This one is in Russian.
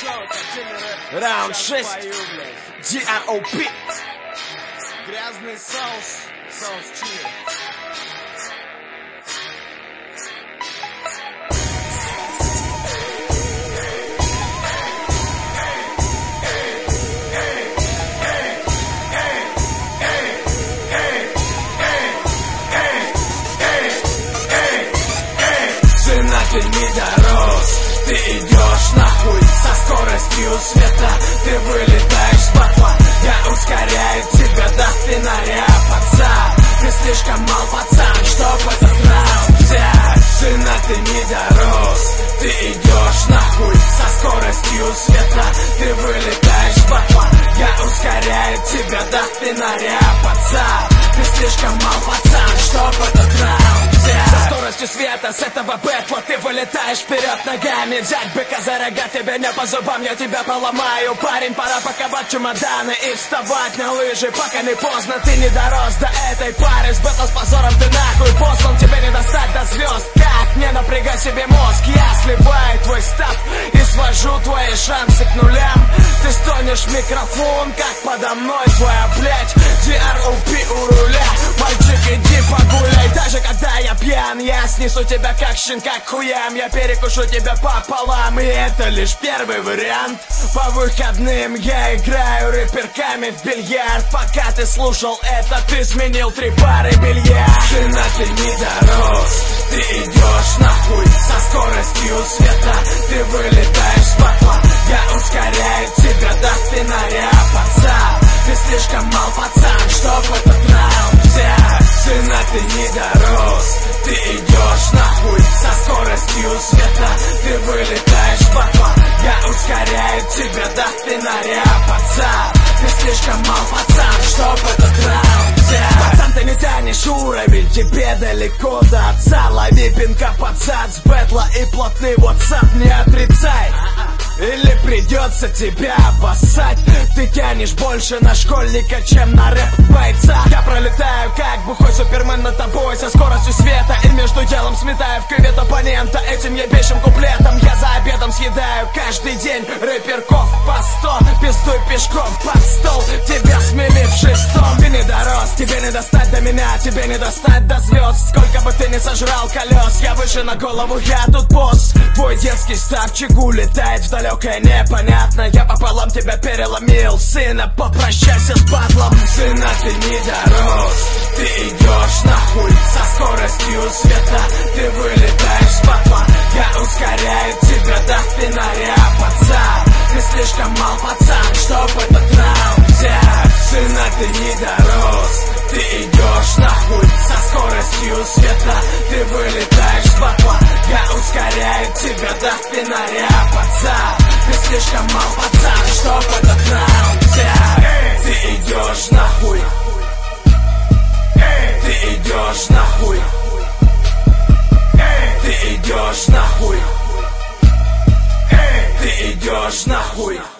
Раунд 6. DROP. Грязный соус чили. Сына, ты не дорос, ты идешь нахуй со скоростью света, ты вылетаешь с батла. Я ускоряю тебя до фонаря, пацан. Ты слишком мал, пацан, чтоб этот раунд взять. Сына, ты не дорос, ты идешь нахуй со скоростью света, ты вылетаешь с батла. Я ускоряю тебя до фонаря, пацан. Ты слишком мал, пацан, чтоб этот раунд взять. Со скоростью света с этого бэтла ты вылетаешь вперед ногами. Взять быка за рога тебе не по зубам, я тебя поломаю. Парень, пора паковать чемоданы и вставать на лыжи, пока не поздно. Ты не дорос до этой пары, с бэтла с позором ты нахуй послан. Тебе не достать до звезд, как не напрягай себе мозг. Я сливаю твой став и свожу твои шансы к нулям. Ты стонешь в микрофон, как подо мной твоя, блять, DROP у руля. Мальчик, иди погуляй, даже когда я пьян, я снесу тебя как щенка к хуям. Я перекушу тебя пополам, и это лишь первый вариант. По выходным я играю рэперками в бильярд. Пока ты слушал это, ты сменил 3 пары белья. Сына, ты не дорос, ты идешь нахуй со скоростью света, ты вылетаешь с батла. Я ускоряю тебя до фонаря, пацан. Ты слишком мал, пацан, чтоб этот раунд взять. Сына, ты не дорос, ты идешь нахуй со скоростью света, ты вылетаешь с батла. Я ускоряю тебя до фонаря, пацан. Ты слишком мал, пацан, чтоб этот раунд взять. Пацан, ты не тянешь уровень, тебе далеко до отца. Лови пинка под зад с бэтла и плотный WhatsApp не отрицай. Или придется тебя обоссать. Ты тянешь больше на школьника, чем на рэп-бойца. Я пролетаю, как бухой супермен над тобой со скоростью света, и между делом сметаю в кювет оппонента этим ебейшим куплетом. Я за обедом съедаю каждый день рэперков по 100. Пиздуй пешком под стол, тебя смели в 6-м. Ты не дорос, тебе не достать до меня, тебе не достать до звезд. Сколько бы ты ни сожрал колес, я выше на голову, я тут босс. Твой детский ставчик улетает в далекое непонятно. Я пополам тебя переломил, сына, попрощайся с батлом. Сына, ты не дорос, ты идешь нахуй со скоростью света, ты вылетаешь с батла. Я ускоряю тебя до фонаря, пацан. Ты слишком мал, пацан, чтоб этот раунд взять. Сына, ты не дорос, ты идешь нахуй со скоростью света, ты вылетаешь с батла. Я ускоряю тебя до фонаря, пацан. Ты слишком мал, пацан, чтоб этот раунд взять. Ты идешь нахуй, ты идешь нахуй, ты идешь нахуй, ты идешь нахуй.